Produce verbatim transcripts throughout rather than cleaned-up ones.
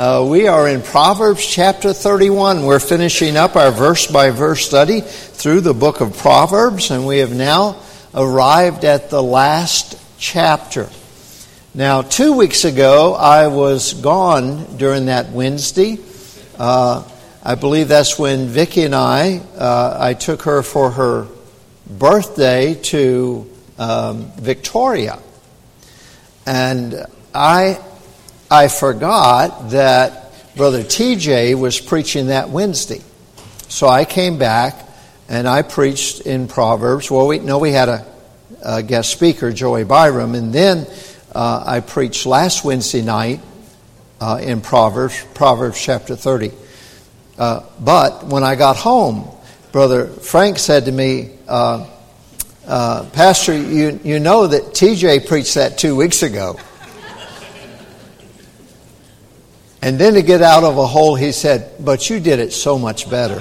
Uh, we are in Proverbs chapter thirty-one. We're finishing up our verse-by-verse study through the book of Proverbs, and we have now arrived at the last chapter. Now, two weeks ago, I was gone during that Wednesday. Uh, I believe that's when Vicki and I, uh, I took her for her birthday to um, Victoria. And I... I forgot that Brother T J was preaching that Wednesday. So I came back and I preached in Proverbs. Well, we no, we had a, a guest speaker, Joey Byram, and then uh, I preached last Wednesday night uh, in Proverbs, Proverbs chapter thirty. Uh, but when I got home, Brother Frank said to me, uh, uh, Pastor, you, you know that T J preached that two weeks ago. And then to get out of a hole, he said, but you did it so much better.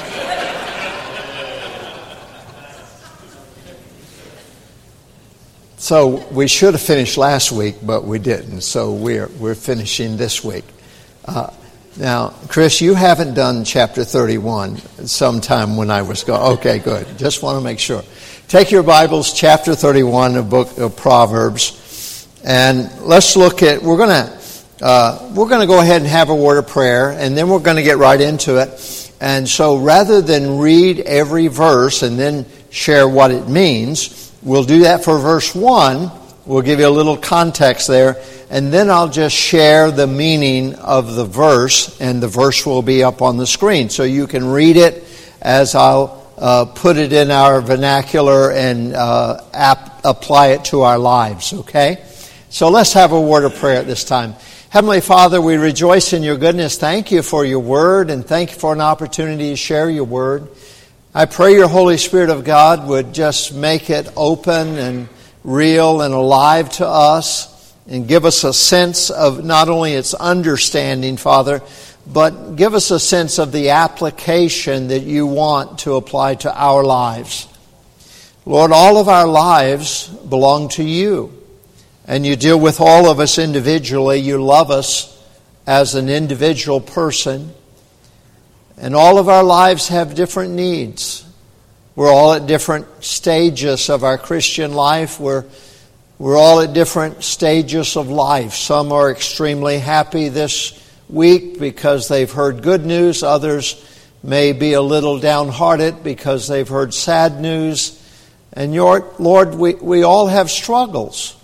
So we should have finished last week, but we didn't. So we're we're finishing this week. Uh, now, Chris, you haven't done chapter thirty-one sometime when I was gone. Okay, good. Just want to make sure. Take your Bibles, chapter thirty-one of book of Proverbs, and let's look at, we're going to, Uh, we're going to go ahead and have a word of prayer, and then we're going to get right into it. And so rather than read every verse and then share what it means, we'll do that for verse one. We'll give you a little context there, and then I'll just share the meaning of the verse, and the verse will be up on the screen. So you can read it as I'll uh, put it in our vernacular and uh, ap- apply it to our lives, okay? So let's have a word of prayer at this time. Heavenly Father, we rejoice in your goodness. Thank you for your word, and thank you for an opportunity to share your word. I pray your Holy Spirit of God would just make it open and real and alive to us and give us a sense of not only its understanding, Father, but give us a sense of the application that you want to apply to our lives. Lord, all of our lives belong to you. And you deal with all of us individually. You love us as an individual person. And all of our lives have different needs. We're all at different stages of our Christian life. We're, we're all at different stages of life. Some are extremely happy this week because they've heard good news. Others may be a little downhearted because they've heard sad news. And your, Lord, we, we all have struggles.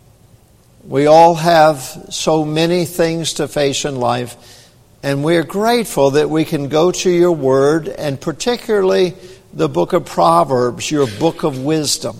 We all have so many things to face in life, and we're grateful that we can go to your word, and particularly the book of Proverbs, your book of wisdom.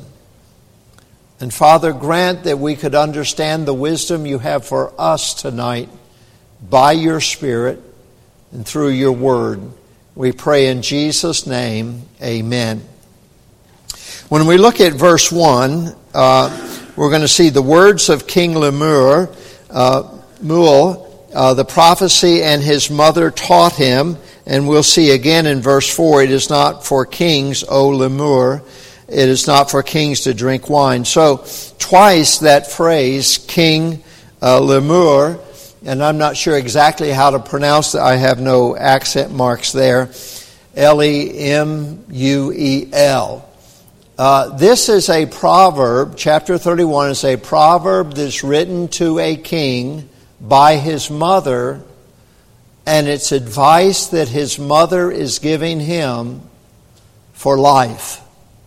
And Father, grant that we could understand the wisdom you have for us tonight by your Spirit and through your word. We pray in Jesus' name, amen. When we look at verse one, uh, we're going to see the words of King Lemuel, uh, Muel, uh, the prophecy, and his mother taught him. And we'll see again in verse four, it is not for kings, O Lemuel, it is not for kings to drink wine. So twice that phrase, King uh, Lemuel, and I'm not sure exactly how to pronounce it. I have no accent marks there. L E M U E L. Uh, this is a proverb, chapter thirty-one is a proverb that's written to a king by his mother, and it's advice that his mother is giving him for life.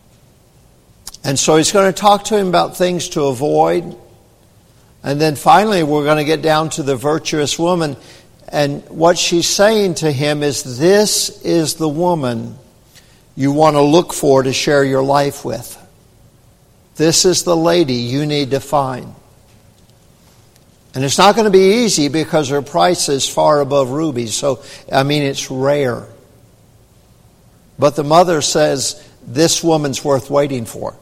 And so he's going to talk to him about things to avoid. And then finally we're going to get down to the virtuous woman. And what she's saying to him is, this is the woman you want to look for to share your life with. This is the lady you need to find. And it's not going to be easy because her price is far above rubies. So, I mean, it's rare. But the mother says, this woman's worth waiting for.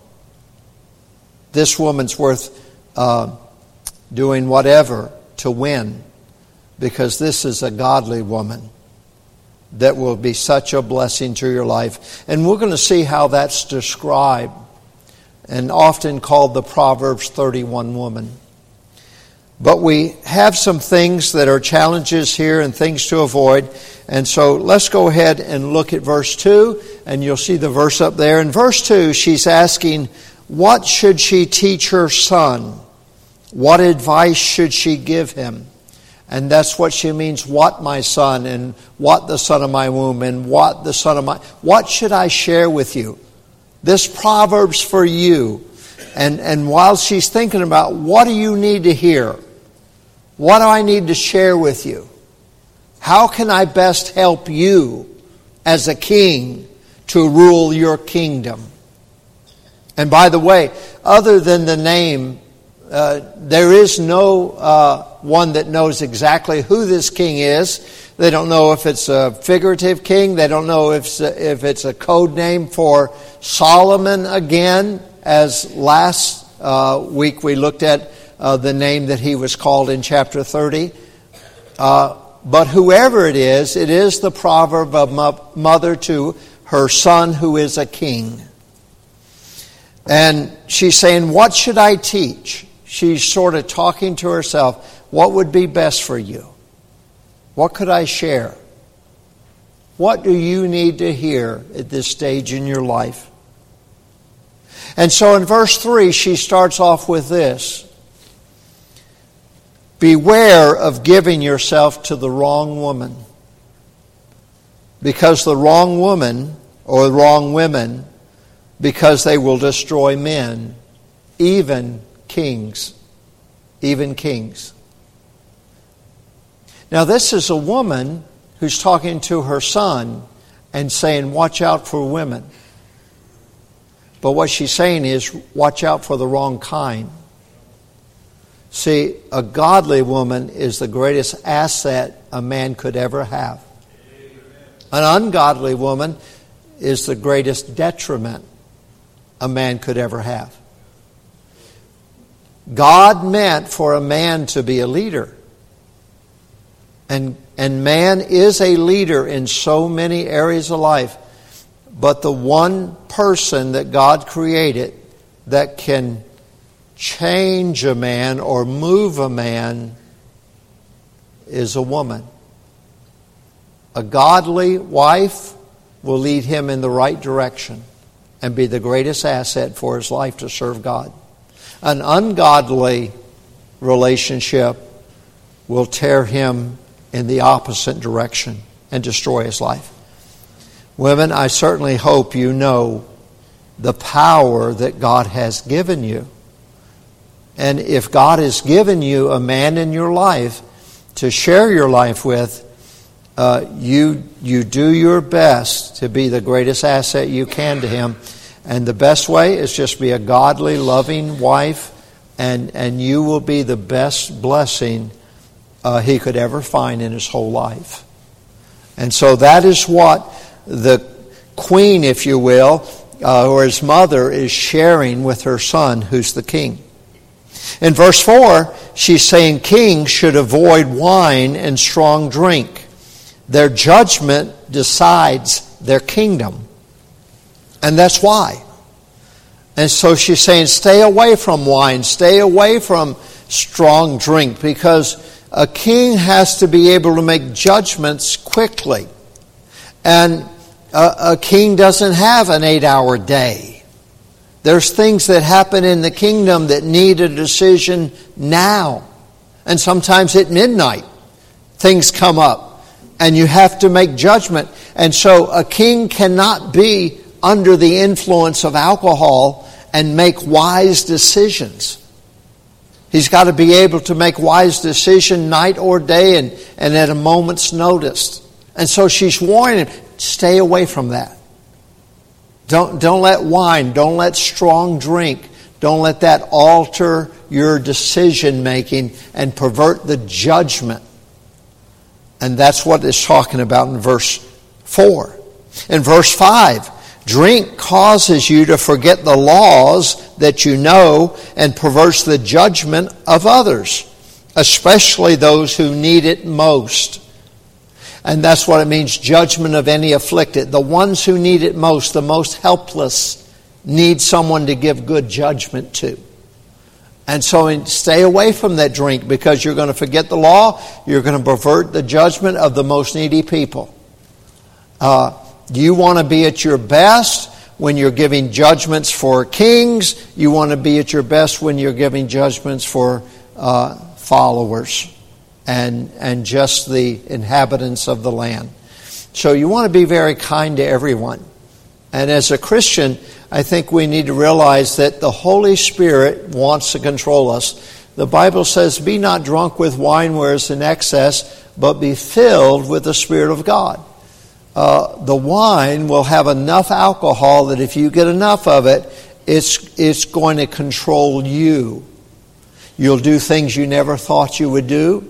This woman's worth uh, doing whatever to win, because this is a godly woman that will be such a blessing to your life. And we're going to see how that's described and often called the Proverbs thirty-one woman. But we have some things that are challenges here and things to avoid. And so let's go ahead and look at verse two, and you'll see the verse up there. In verse two, she's asking, what should she teach her son? What advice should she give him? And that's what she means, what my son, and what the son of my womb, and what the son of my... What should I share with you? This proverb's for you. And, and while she's thinking about, what do you need to hear? What do I need to share with you? How can I best help you as a king to rule your kingdom? And by the way, other than the name, uh, there is no uh, one that knows exactly who this king is. They don't know if it's a figurative king. They don't know if it's a, if it's a code name for Solomon again, as last uh, week we looked at uh, the name that he was called in chapter thirty. Uh, but whoever it is, it is the proverb of mo- mother to her son who is a king. And she's saying, what should I teach? She's sort of talking to herself. What would be best for you? What could I share? What do you need to hear at this stage in your life? And so in verse three, she starts off with this. Beware of giving yourself to the wrong woman. Because the wrong woman, or the wrong women, because they will destroy men, even kings. Even kings. Now this is a woman who's talking to her son and saying, watch out for women. But what she's saying is, watch out for the wrong kind. See, a godly woman is the greatest asset a man could ever have. An ungodly woman is the greatest detriment a man could ever have. God meant for a man to be a leader. And, and man is a leader in so many areas of life. But the one person that God created that can change a man or move a man is a woman. A godly wife will lead him in the right direction and be the greatest asset for his life to serve God. An ungodly relationship will tear him in the opposite direction and destroy his life. Women, I certainly hope you know the power that God has given you. And if God has given you a man in your life to share your life with, uh, you you do your best to be the greatest asset you can to him. And the best way is just be a godly, loving wife, and, and you will be the best blessing uh, he could ever find in his whole life. And so that is what the queen, if you will, uh, or his mother, is sharing with her son, who's the king. In verse four, she's saying kings should avoid wine and strong drink. Their judgment decides their kingdom. And that's why. And so she's saying stay away from wine, stay away from strong drink, because a king has to be able to make judgments quickly. And a, a king doesn't have an eight-hour day. There's things that happen in the kingdom that need a decision now. And sometimes at midnight, things come up. And you have to make judgment. And so a king cannot be under the influence of alcohol and make wise decisions. He's got to be able to make wise decisions night or day and, and at a moment's notice. And so she's warning him, stay away from that. Don't, don't let wine, don't let strong drink, don't let that alter your decision making and pervert the judgment. And that's what it's talking about in verse four. In verse five, drink causes you to forget the laws that you know and perverts the judgment of others, especially those who need it most. And that's what it means, judgment of any afflicted. The ones who need it most, the most helpless, need someone to give good judgment to. And so stay away from that drink, because you're going to forget the law. You're going to pervert the judgment of the most needy people. Uh, you want to be at your best when you're giving judgments for kings. You want to be at your best when you're giving judgments for uh, followers and, and just the inhabitants of the land. So you want to be very kind to everyone. And as a Christian, I think we need to realize that the Holy Spirit wants to control us. The Bible says, be not drunk with wine where it's in excess, but be filled with the Spirit of God. Uh, the wine will have enough alcohol that if you get enough of it, it's, it's going to control you. You'll do things you never thought you would do.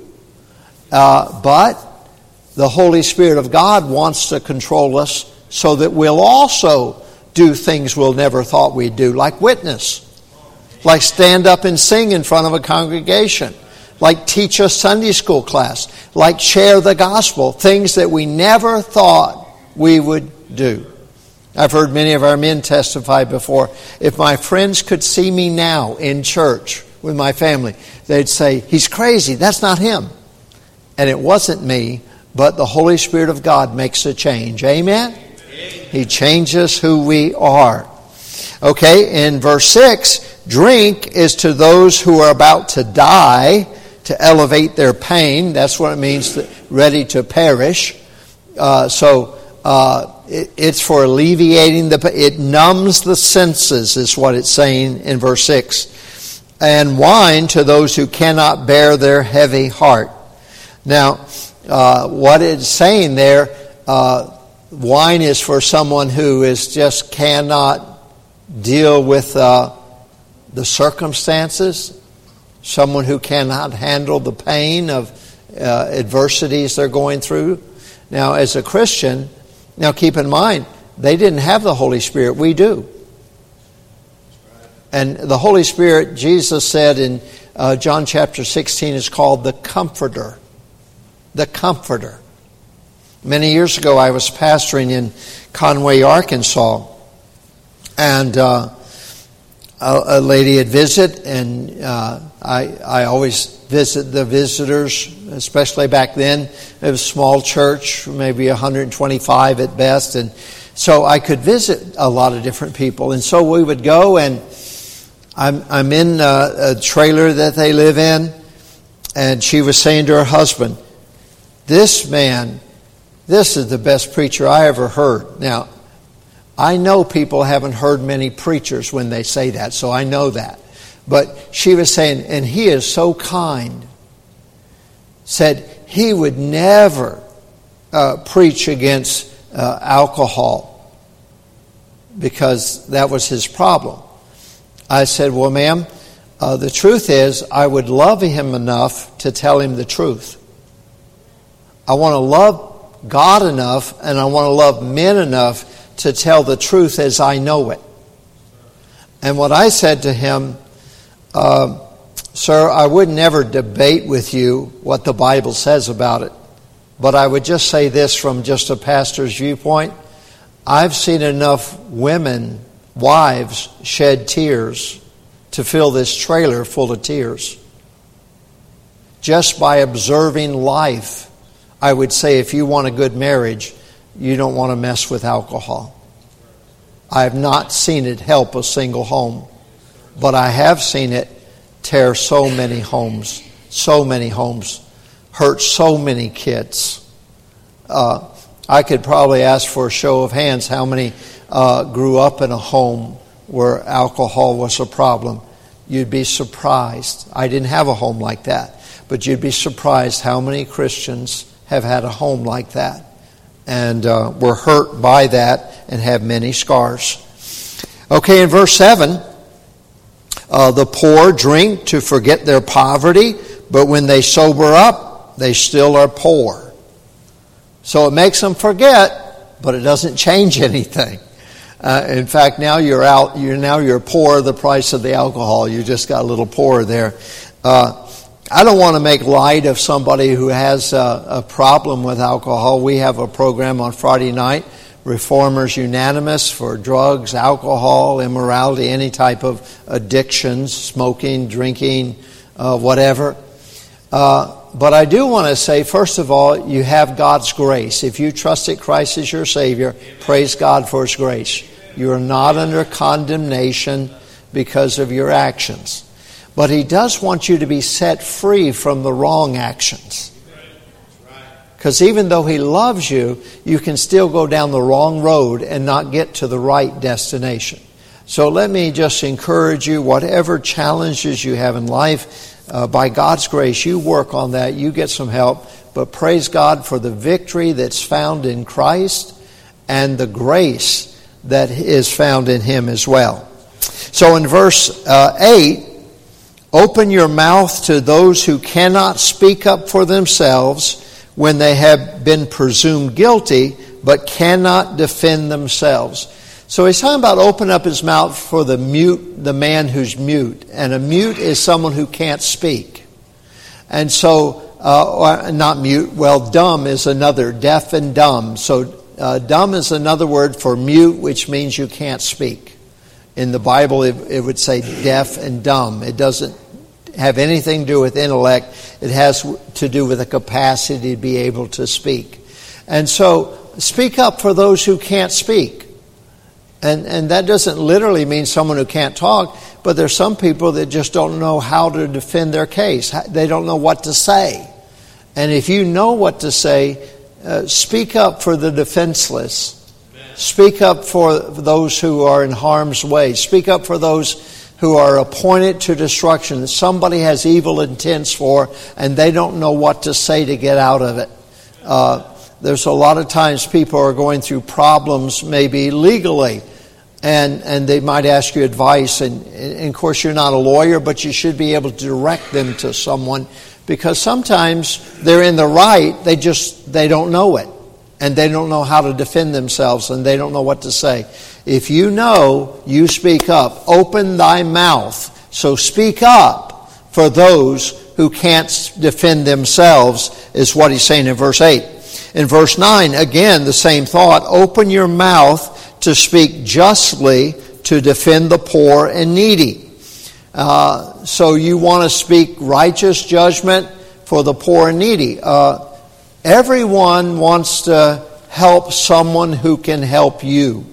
Uh, but the Holy Spirit of God wants to control us so that we'll also do things we'll never thought we'd do, like witness, like stand up and sing in front of a congregation, like teach a Sunday school class, like share the gospel, things that we never thought we would do. I've heard many of our men testify before. If my friends could see me now in church with my family, they'd say, he's crazy, that's not him. And it wasn't me, but the Holy Spirit of God makes a change. Amen? He changes who we are. Okay, in verse six, drink is to those who are about to die, to elevate their pain. That's what it means, to, ready to perish. Uh, so uh, it, it's for alleviating the, it numbs the senses, is what it's saying in verse six. And wine to those who cannot bear their heavy heart. Now, uh, what it's saying there, uh, wine is for someone who is just cannot deal with uh, the circumstances, someone who cannot handle the pain of uh, adversities they're going through. Now, as a Christian, now keep in mind, they didn't have the Holy Spirit. We do. And the Holy Spirit, Jesus said in uh, John chapter sixteen, is called the Comforter. The Comforter. Many years ago, I was pastoring in Conway, Arkansas, and uh, a, a lady had visited, and uh, I, I always visit the visitors, especially back then. It was a small church, maybe one hundred twenty-five at best, and so I could visit a lot of different people. And so we would go, and I'm, I'm in a, a trailer that they live in, and she was saying to her husband, this man, this is the best preacher I ever heard. Now, I know people haven't heard many preachers when they say that, so I know that. But she was saying, and he is so kind, said he would never uh, preach against uh, alcohol because that was his problem. I said, well, ma'am, uh, the truth is I would love him enough to tell him the truth. I want to love God enough, and I want to love men enough to tell the truth as I know it. And what I said to him, uh, sir, I would never debate with you what the Bible says about it, but I would just say this from just a pastor's viewpoint. I've seen enough women, wives, shed tears to fill this trailer full of tears. Just by observing life, I would say if you want a good marriage, you don't want to mess with alcohol. I have not seen it help a single home, but I have seen it tear so many homes, so many homes, hurt so many kids. Uh, I could probably ask for a show of hands how many uh, grew up in a home where alcohol was a problem. You'd be surprised. I didn't have a home like that, but you'd be surprised how many Christians have had a home like that and uh, were hurt by that and have many scars. Okay, in verse seven, uh, the poor drink to forget their poverty, but when they sober up, they still are poor. So it makes them forget, but it doesn't change anything. Uh, in fact, now you're out. You're now you're poor. The price of the alcohol. You just got a little poorer there. Uh, I don't want to make light of somebody who has a, a problem with alcohol. We have a program on Friday night Reformers unanimous for drugs, alcohol, immorality, any type of addictions, smoking, drinking, uh, whatever. Uh, but I do want to say, first of all, you have God's grace. If you trusted Christ as your Savior, praise God for His grace. You are not under condemnation because of your actions. But He does want you to be set free from the wrong actions. Because even though He loves you, you can still go down the wrong road and not get to the right destination. So let me just encourage you, whatever challenges you have in life, uh, by God's grace, you work on that, you get some help. But praise God for the victory that's found in Christ and the grace that is found in Him as well. So in verse uh, eight, open your mouth to those who cannot speak up for themselves when they have been presumed guilty, but cannot defend themselves. So he's talking about open up his mouth for the mute, the man who's mute. And a mute is someone who can't speak. And so, uh, or not mute, well, dumb is another, deaf and dumb. So uh, dumb is another word for mute, which means you can't speak. In the Bible, it, it would say deaf and dumb. It doesn't have anything to do with intellect. It has to do with the capacity to be able to speak. And so, speak up for those who can't speak. And and that doesn't literally mean someone who can't talk, but there's some people that just don't know how to defend their case. They don't know what to say. And if you know what to say, uh, speak up for the defenseless. Speak up for those who are in harm's way. Speak up for those who are appointed to destruction, that somebody has evil intents for, and they don't know what to say to get out of it. Uh, there's a lot of times people are going through problems, maybe legally, and, and they might ask you advice. And, and of course, you're not a lawyer, but you should be able to direct them to someone, because sometimes they're in the right, they just, they don't know it. And they don't know how to defend themselves, and they don't know what to say. If you know, you speak up. Open thy mouth. So speak up for those who can't defend themselves, is what he's saying in verse eight. In verse nine, again, the same thought. Open your mouth to speak justly, to defend the poor and needy. Uh, so you want to speak righteous judgment for the poor and needy. Uh, Everyone wants to help someone who can help you.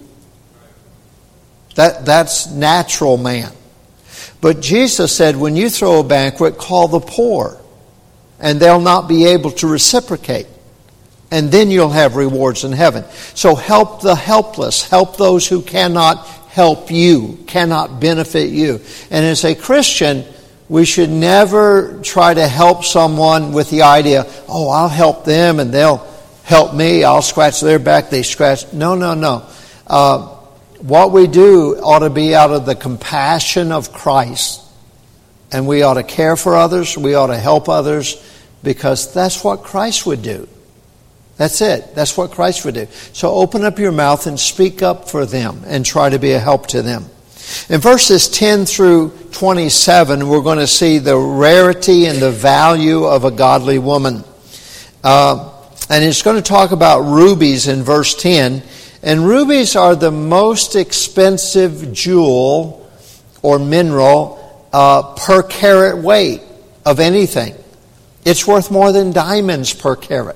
That, that's natural man. But Jesus said, when you throw a banquet, call the poor, and they'll not be able to reciprocate. And then you'll have rewards in heaven. So help the helpless. Help those who cannot help you, cannot benefit you. And as a Christian, we should never try to help someone with the idea, oh, I'll help them and they'll help me. I'll scratch their back, they scratch. No, no, no. Uh, what we do ought to be out of the compassion of Christ. And we ought to care for others. We ought to help others, because that's what Christ would do. That's it. That's what Christ would do. So open up your mouth and speak up for them and try to be a help to them. In verses ten through twenty-seven, we're going to see the rarity and the value of a godly woman. Uh, and it's going to talk about rubies in verse ten. And rubies are the most expensive jewel or mineral uh, per carat weight of anything. It's worth more than diamonds per carat.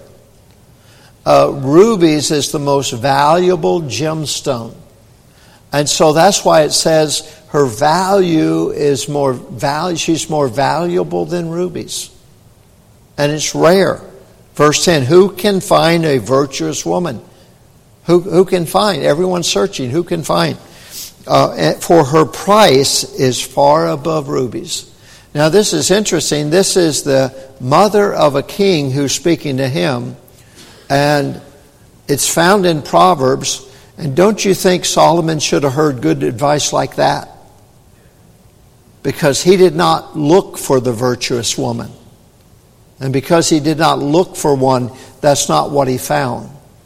Uh, rubies is the most valuable gemstone. And so that's why it says her value is more value. She's more valuable than rubies. And it's rare. Verse ten, who can find a virtuous woman? Who, who can find? Everyone's searching. Who can find? Uh, for her price is far above rubies. Now this is interesting. This is the mother of a king who's speaking to him. And it's found in Proverbs. And don't you think Solomon should have heard good advice like that? Because he did not look for the virtuous woman. And because he did not look for one, that's not what he found.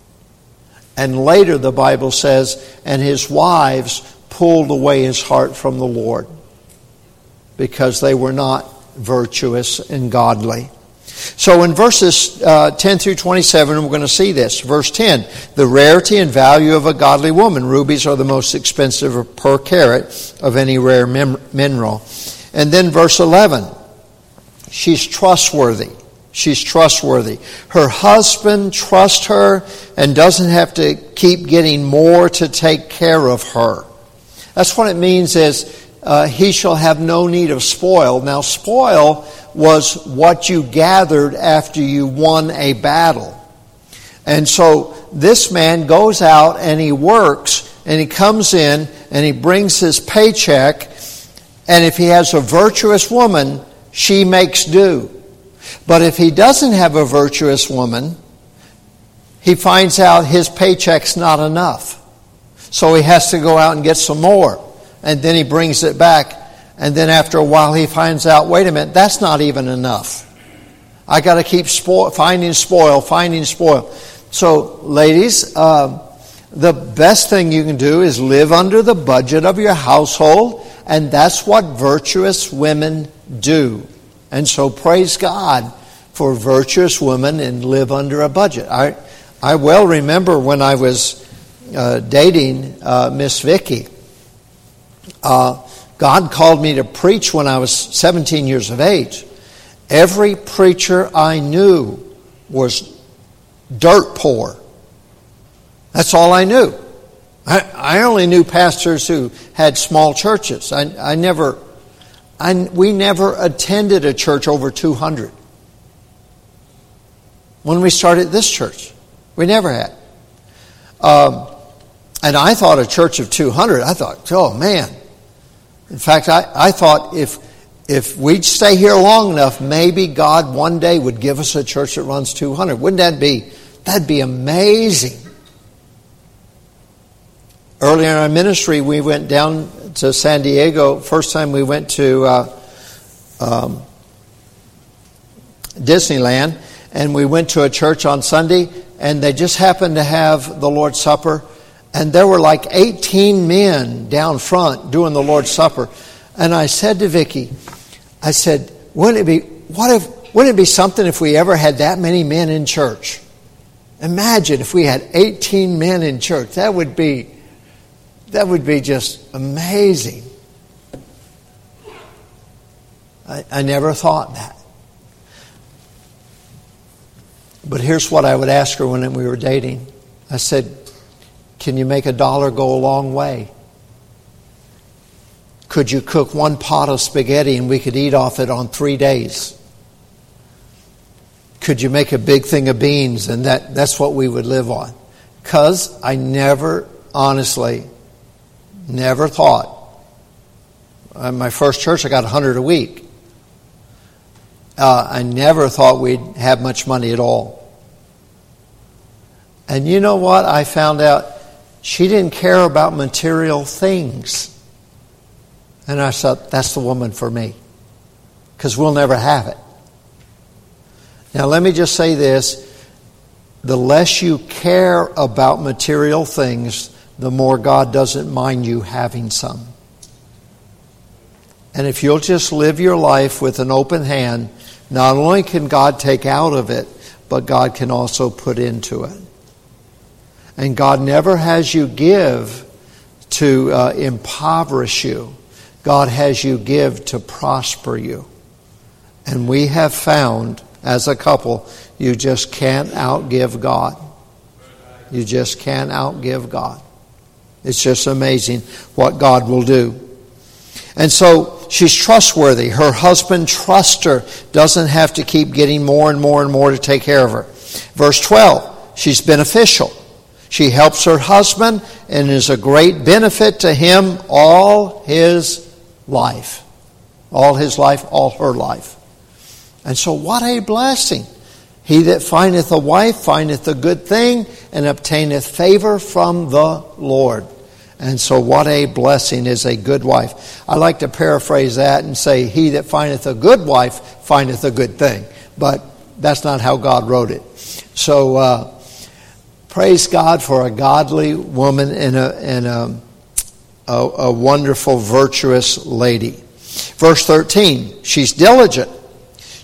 And later the Bible says, and his wives pulled away his heart from the Lord, because they were not virtuous and godly. So in verses uh, ten through twenty-seven, we're going to see this. Verse ten, the rarity and value of a godly woman. Rubies are the most expensive per carat of any rare mem- mineral. And then verse eleven, she's trustworthy. She's trustworthy. Her husband trusts her and doesn't have to keep getting more to take care of her. That's what it means is uh, he shall have no need of spoil. Now, spoil was what you gathered after you won a battle. And so this man goes out and he works and he comes in and he brings his paycheck, and if he has a virtuous woman, she makes do. But if he doesn't have a virtuous woman, he finds out his paycheck's not enough. So he has to go out and get some more. And then he brings it back. And then after a while he finds out, wait a minute, that's not even enough. I got to keep spoil, finding spoil, finding spoil. So ladies, uh, the best thing you can do is live under the budget of your household. And that's what virtuous women do. And so praise God for virtuous women and live under a budget. I I well remember when I was uh, dating uh, Miss Vicky. Uh, God called me to preach when I was seventeen years of age. Every preacher I knew was dirt poor. That's all I knew. I, I only knew pastors who had small churches. I, I never... I, we never attended a church over two hundred. When we started this church, we never had. Um, and I thought a church of two hundred, I thought, oh man. In fact, I, I thought if if we'd stay here long enough, maybe God one day would give us a church that runs two hundred. Wouldn't that be, that'd be amazing. Earlier in our ministry, we went down to San Diego. First time we went to uh, um, Disneyland, and we went to a church on Sunday, and they just happened to have the Lord's Supper, and there were like eighteen men down front doing the Lord's Supper. And I said to Vicki, I said, wouldn't it be what if wouldn't it be something if we ever had that many men in church? Imagine if we had eighteen men in church. That would be That would be just amazing. I, I never thought that. But here's what I would ask her when we were dating. I said, can you make a dollar go a long way? Could you cook one pot of spaghetti and we could eat off it on three days? Could you make a big thing of beans and that, that's what we would live on? Because I never, honestly... Never thought. In my first church, I got one hundred a week. Uh, I never thought we'd have much money at all. And you know what? I found out she didn't care about material things. And I thought, that's the woman for me. Because we'll never have it. Now, let me just say this. The less you care about material things, the more God doesn't mind you having some. And if you'll just live your life with an open hand, not only can God take out of it, but God can also put into it. And God never has you give to uh, impoverish you. God has you give to prosper you. And we have found, as a couple, you just can't outgive God. You just can't outgive God. It's just amazing what God will do. And so she's trustworthy. Her husband trusts her. Doesn't have to keep getting more and more and more to take care of her. Verse twelve, she's beneficial. She helps her husband and is a great benefit to him all his life. All his life, all her life. And so what a blessing. He that findeth a wife findeth a good thing and obtaineth favor from the Lord. And so what a blessing is a good wife. I like to paraphrase that and say, he that findeth a good wife findeth a good thing. But that's not how God wrote it. So uh, praise God for a godly woman and a, and a, a, a wonderful, virtuous lady. Verse thirteen, she's diligent.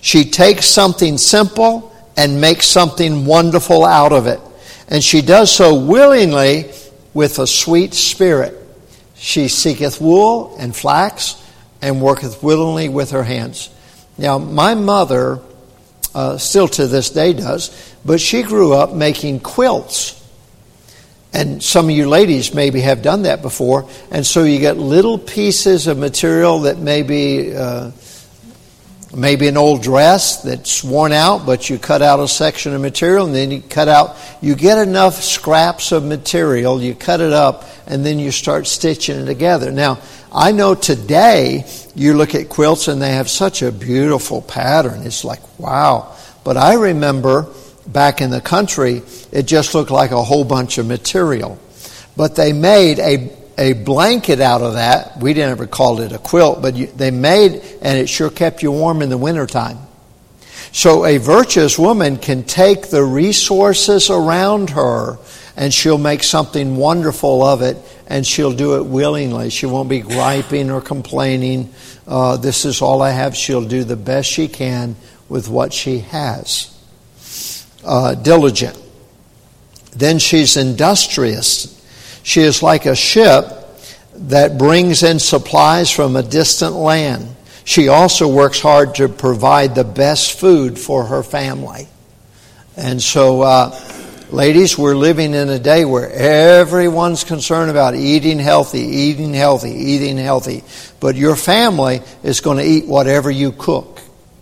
She takes something simple and makes something wonderful out of it. And she does so willingly with a sweet spirit. She seeketh wool and flax and worketh willingly with her hands. Now, my mother, uh, still to this day does, but she grew up making quilts. And some of you ladies maybe have done that before. And so you get little pieces of material that maybe... Uh, Maybe an old dress that's worn out, but you cut out a section of material and then you cut out, you get enough scraps of material, you cut it up, and then you start stitching it together. Now, I know today you look at quilts and they have such a beautiful pattern. It's like, wow. But I remember back in the country, it just looked like a whole bunch of material. But they made a a blanket out of that. We didn't ever call it a quilt, but you, they made, and it sure kept you warm in the wintertime. So a virtuous woman can take the resources around her and she'll make something wonderful of it, and she'll do it willingly. She won't be griping or complaining. Uh, this is all I have. She'll do the best she can with what she has. Uh, diligent. Then she's industrious. She is like a ship that brings in supplies from a distant land. She also works hard to provide the best food for her family. And so, uh, ladies, we're living in a day where everyone's concerned about eating healthy, eating healthy, eating healthy. But your family is going to eat whatever you cook.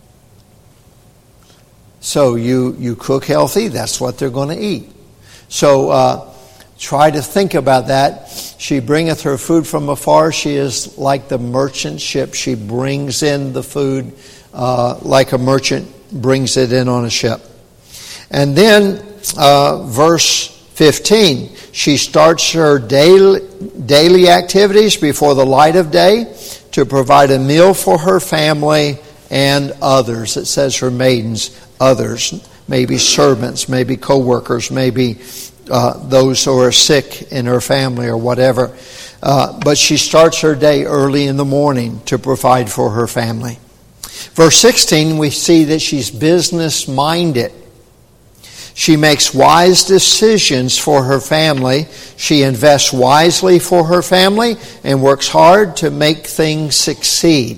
So you, you cook healthy, that's what they're going to eat. So, uh, try to think about that. She bringeth her food from afar. She is like the merchant ship. She brings in the food uh, like a merchant brings it in on a ship. And then uh, verse fifteen. She starts her daily, daily activities before the light of day to provide a meal for her family and others. It says her maidens, others, maybe servants, maybe co-workers, maybe Uh, those who are sick in her family or whatever. Uh, but she starts her day early in the morning to provide for her family. Verse sixteen, we see that she's business-minded. She makes wise decisions for her family. She invests wisely for her family and works hard to make things succeed.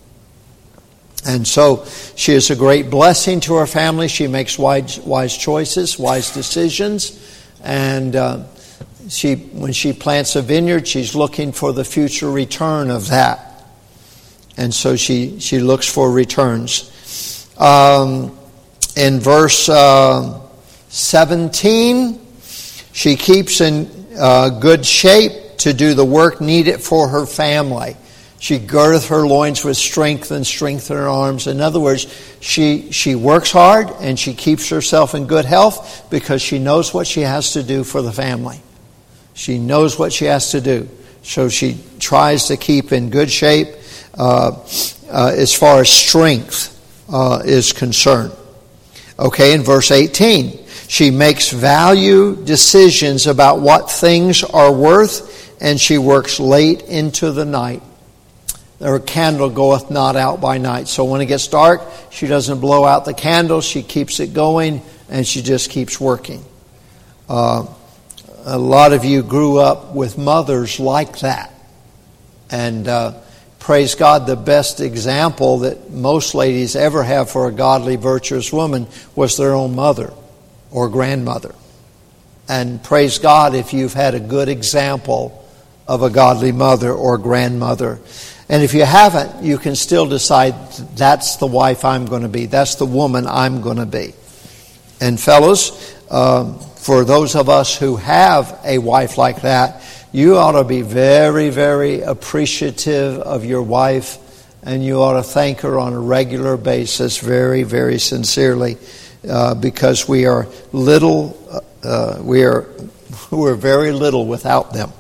And so she is a great blessing to her family. She makes wise, wise choices, wise decisions. And uh, she, when she plants a vineyard, she's looking for the future return of that. And so she, she looks for returns. Um, in verse uh, seventeen, she keeps in uh, good shape to do the work needed for her family. She girdeth her loins with strength and strength in her arms. In other words, she she works hard and she keeps herself in good health because she knows what she has to do for the family. She knows what she has to do. So she tries to keep in good shape uh, uh, as far as strength uh, is concerned. Okay, in verse eighteen, she makes value decisions about what things are worth, and she works late into the night. Her candle goeth not out by night. So when it gets dark, she doesn't blow out the candle. She keeps it going, and she just keeps working. Uh, a lot of you grew up with mothers like that. And uh, praise God, the best example that most ladies ever have for a godly, virtuous woman was their own mother or grandmother. And praise God if you've had a good example of a godly mother or grandmother. And if you haven't, you can still decide that's the wife I'm going to be. That's the woman I'm going to be. And fellows, um, for those of us who have a wife like that, you ought to be very, very appreciative of your wife, and you ought to thank her on a regular basis very, very sincerely, uh, because we are little, uh, we are we're very little without them.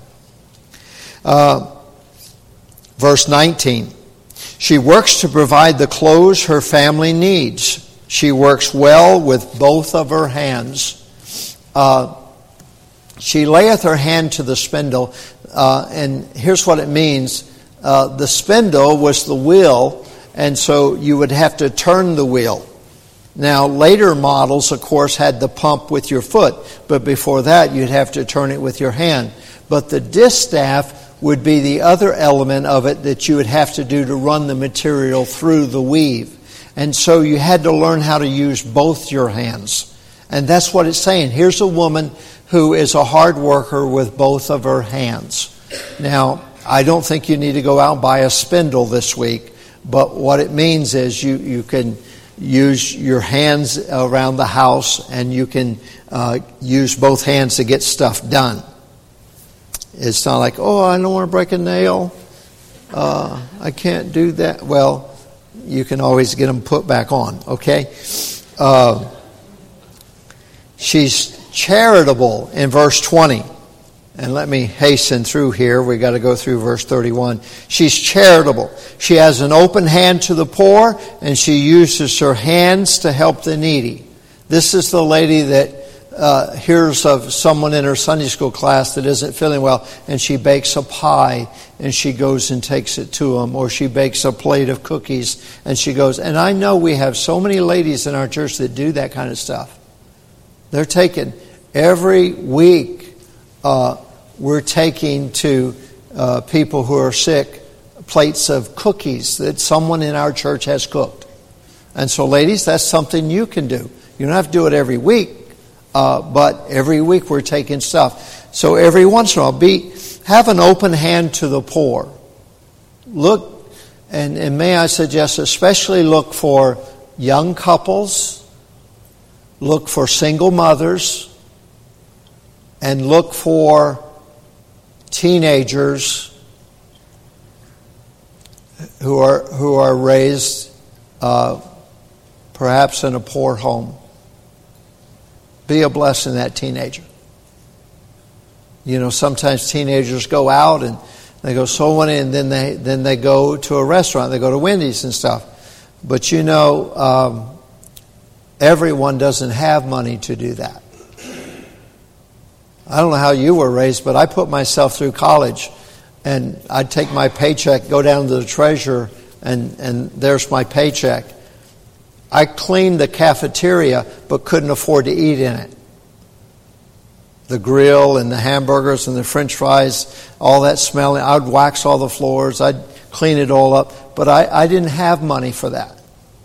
Uh, Verse nineteen, she works to provide the clothes her family needs. She works well with both of her hands. Uh, she layeth her hand to the spindle. Uh, and here's what it means. Uh, the spindle was the wheel, and so you would have to turn the wheel. Now, later models, of course, had the pump with your foot, but before that, you'd have to turn it with your hand. But the distaff would be the other element of it that you would have to do to run the material through the weave. And so you had to learn how to use both your hands. And that's what it's saying. Here's a woman who is a hard worker with both of her hands. Now, I don't think you need to go out and buy a spindle this week, but what it means is you, you can use your hands around the house, and you can uh, use both hands to get stuff done. It's not like, oh, I don't want to break a nail. Uh, I can't do that. Well, you can always get them put back on, okay? Uh, she's charitable in verse twenty. And let me hasten through here. We've got to go through verse thirty-one. She's charitable. She has an open hand to the poor, and she uses her hands to help the needy. This is the lady that uh, hears of someone in her Sunday school class that isn't feeling well, and she bakes a pie, and she goes and takes it to them. Or she bakes a plate of cookies, and she goes. And I know we have so many ladies in our church that do that kind of stuff. They're taking every week. Uh, we're taking to uh, people who are sick plates of cookies that someone in our church has cooked. And so, ladies, that's something you can do. You don't have to do it every week, uh, but every week we're taking stuff. So every once in a while, be have an open hand to the poor. Look, and, and may I suggest, especially look for young couples, look for single mothers, and look for teenagers who are who are raised uh, perhaps in a poor home. Be a blessing to that teenager. You know, sometimes teenagers go out and they go so many, and then they then they go to a restaurant. They go to Wendy's and stuff. But you know, um, everyone doesn't have money to do that. I don't know how you were raised, but I put myself through college, and I'd take my paycheck, go down to the treasurer, and, and there's my paycheck. I cleaned the cafeteria, but couldn't afford to eat in it. The grill and the hamburgers and the French fries, all that smelling, I'd wax all the floors, I'd clean it all up, but I, I didn't have money for that.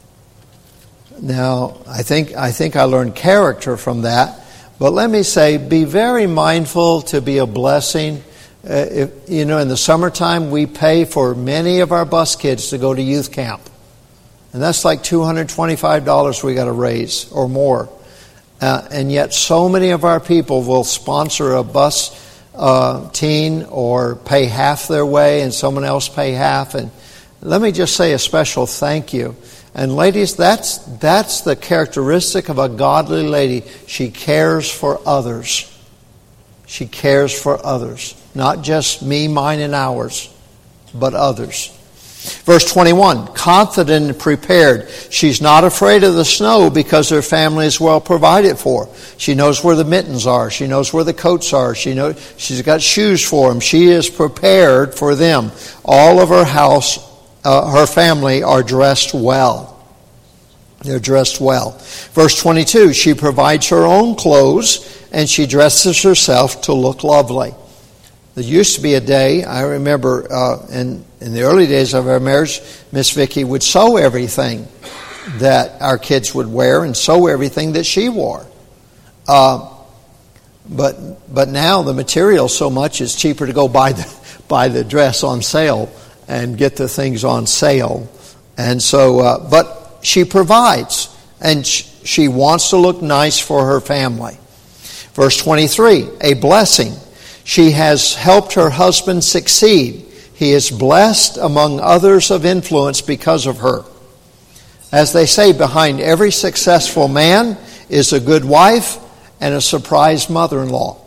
Now, I think I think I learned character from that. But let me say, be very mindful to be a blessing. Uh, if, you know, in the summertime, we pay for many of our bus kids to go to youth camp. And that's like two hundred twenty-five dollars we got to raise or more. Uh, and yet so many of our people will sponsor a bus uh, teen or pay half their way and someone else pay half. And let me just say a special thank you. And ladies, that's that's the characteristic of a godly lady. She cares for others. She cares for others. Not just me, mine, and ours, but others. Verse twenty-one, confident and prepared. She's not afraid of the snow because her family is well provided for. She knows where the mittens are. She knows where the coats are. She knows she's got shoes for them. She is prepared for them. All of her house Uh, her family are dressed well. They're dressed well. Verse twenty-two, she provides her own clothes and she dresses herself to look lovely. There used to be a day, I remember uh, in, in the early days of our marriage, Miss Vicky would sew everything that our kids would wear and sew everything that she wore. Uh, but but now the material so much, it's cheaper to go buy the, buy the dress on sale and get the things on sale. And so, uh, but she provides, and sh- she wants to look nice for her family. Verse twenty-three, a blessing. She has helped her husband succeed. He is blessed among others of influence because of her. As they say, behind every successful man is a good wife and a surprise mother-in-law.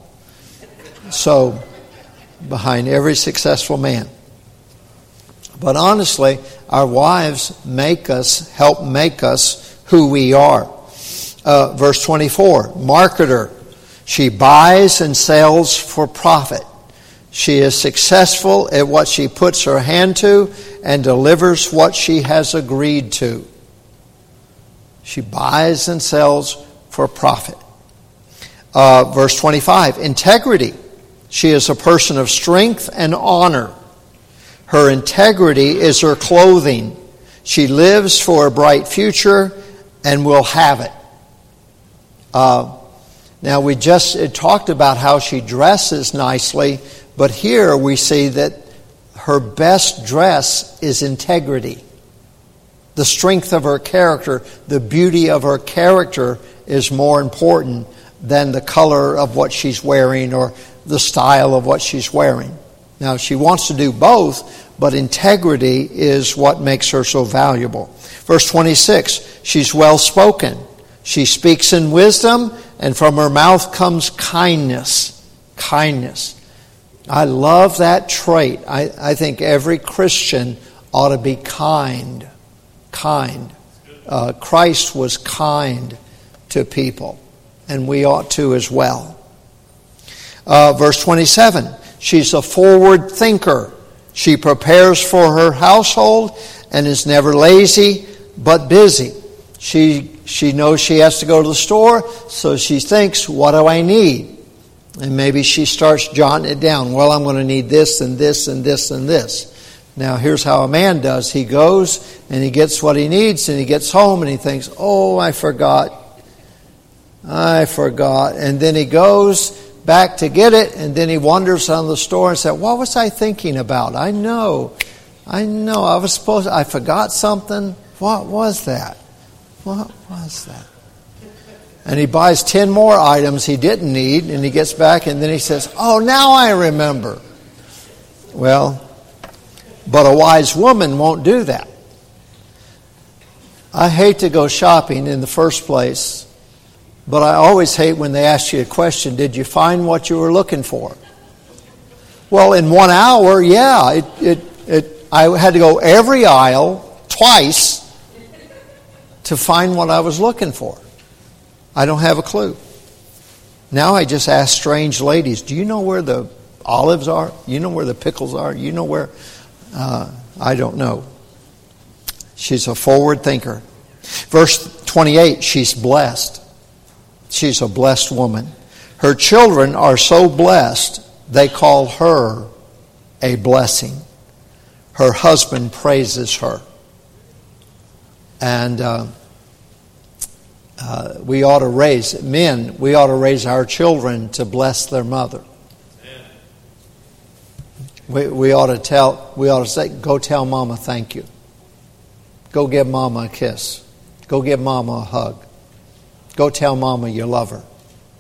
So, behind every successful man. But honestly, our wives make us, help make us who we are. Uh, verse twenty-four, marketer. She buys and sells for profit. She is successful at what she puts her hand to and delivers what she has agreed to. She buys and sells for profit. Uh, verse twenty-five, integrity. She is a person of strength and honor. Her integrity is her clothing. She lives for a bright future and will have it. Uh, now we just talked about how she dresses nicely, but here we see that her best dress is integrity. The strength of her character, the beauty of her character is more important than the color of what she's wearing or the style of what she's wearing. Now, she wants to do both, but integrity is what makes her so valuable. Verse twenty-six, she's well-spoken. She speaks in wisdom, and from her mouth comes kindness. Kindness. I love that trait. I, I think every Christian ought to be kind. Kind. Uh, Christ was kind to people, and we ought to as well. Uh, verse twenty-seven, she's a forward thinker. She prepares for her household and is never lazy but busy. She she knows she has to go to the store, so she thinks, what do I need? And maybe she starts jotting it down. Well, I'm going to need this and this and this and this. Now, here's how a man does. He goes and he gets what he needs, and he gets home and he thinks, oh, I forgot. I forgot. And then he goes back to get it, and then he wanders on the store and says, what was I thinking about? I know. I know. I was supposed to, I forgot something. What was that? What was that? And he buys ten more items he didn't need, and he gets back, and then he says, oh, now I remember. Well, but a wise woman won't do that. I hate to go shopping in the first place, but I always hate when they ask you a question, did you find what you were looking for? Well, in one hour, yeah, it, it, it, I had to go every aisle twice to find what I was looking for. I don't have a clue. Now I just ask strange ladies, do you know where the olives are? You know where the pickles are? You know where? Uh, I don't know. She's a forward thinker. Verse twenty-eight, she's blessed. She's a blessed woman. Her children are so blessed, they call her a blessing. Her husband praises her. And uh, uh, we ought to raise, men, we ought to raise our children to bless their mother. We, we ought to tell, we ought to say, go tell mama thank you. Go give mama a kiss. Go give mama a hug. Go tell mama you love her.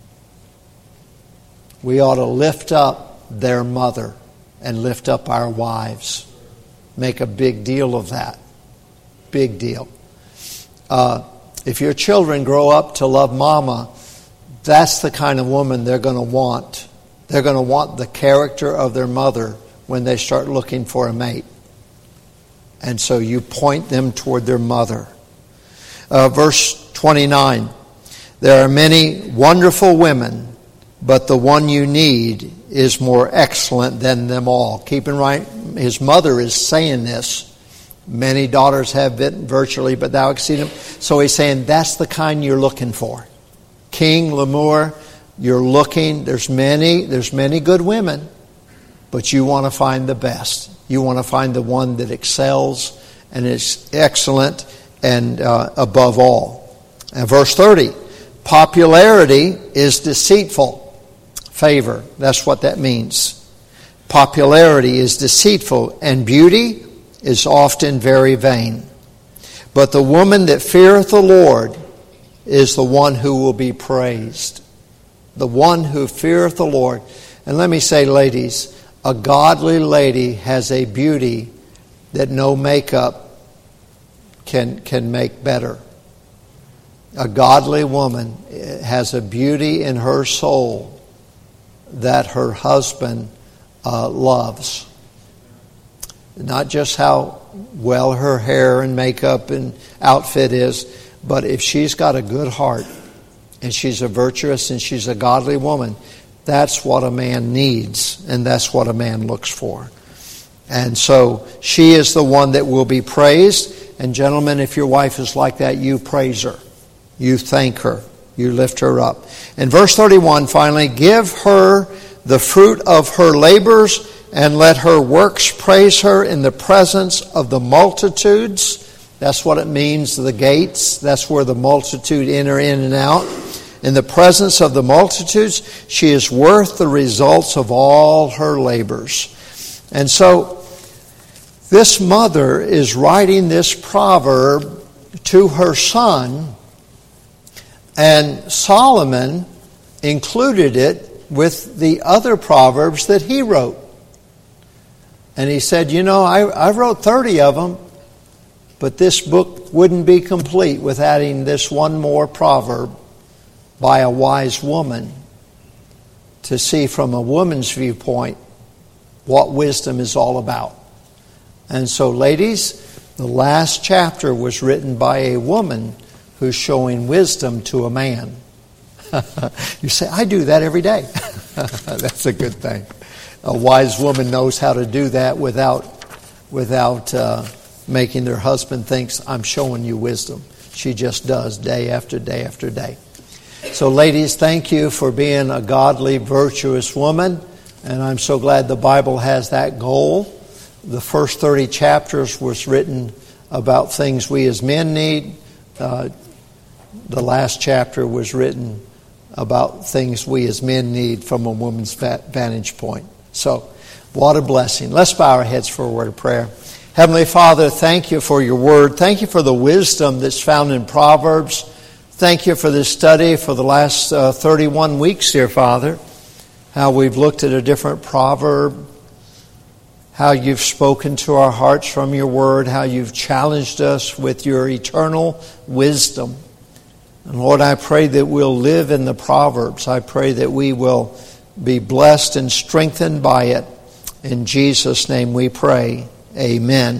We ought to lift up their mother and lift up our wives. Make a big deal of that. Big deal. Uh, if your children grow up to love mama, that's the kind of woman they're going to want. They're going to want the character of their mother when they start looking for a mate. And so you point them toward their mother. Uh, verse twenty-nine. There are many wonderful women, but the one you need is more excellent than them all. Keep in mind, his mother is saying this. Many daughters have been virtually, but thou exceed them. So he's saying that's the kind you're looking for. King Lemuel, you're looking, there's many, there's many good women, but you want to find the best. You want to find the one that excels and is excellent and uh, above all. And verse thirty, popularity is deceitful. Favor, that's what that means. Popularity is deceitful, and beauty is often very vain. But the woman that feareth the Lord is the one who will be praised. The one who feareth the Lord. And let me say, ladies, a godly lady has a beauty that no makeup can, can make better. A godly woman has a beauty in her soul that her husband uh, loves. Not just how well her hair and makeup and outfit is, but if she's got a good heart and she's a virtuous and she's a godly woman, That's what a man needs, and that's what a man looks for. And so she is the one that will be praised. And gentlemen, if your wife is like that, you praise her. You thank her. You lift her up. In verse thirty-one, finally, give her the fruit of her labors, and let her works praise her in the presence of the multitudes. That's what it means, the gates. That's where the multitude enter in and out. In the presence of the multitudes, she is worth the results of all her labors. And so, this mother is writing this proverb to her son, and Solomon included it with the other proverbs that he wrote. And he said, you know, I, I wrote thirty of them, but this book wouldn't be complete with adding this one more proverb by a wise woman to see from a woman's viewpoint what wisdom is all about. And so, ladies, the last chapter was written by a woman who's showing wisdom to a man. You say, I do that every day. That's a good thing. A wise woman knows how to do that without, without uh, making their husband think, I'm showing you wisdom. She just does day after day after day. So, ladies, thank you for being a godly, virtuous woman. And I'm so glad the Bible has that goal. The first thirty chapters was written about things we as men need. Uh, the last chapter was written about things we as men need from a woman's vantage point. So, what a blessing. Let's bow our heads for a word of prayer. Heavenly Father, thank you for your word. Thank you for the wisdom that's found in Proverbs. Thank you for this study for the last uh, thirty-one weeks, dear Father. How we've looked at a different proverb. How you've spoken to our hearts from your word. How you've challenged us with your eternal wisdom. And Lord, I pray that we'll live in the Proverbs. I pray that we will be blessed and strengthened by it. In Jesus' name we pray. Amen.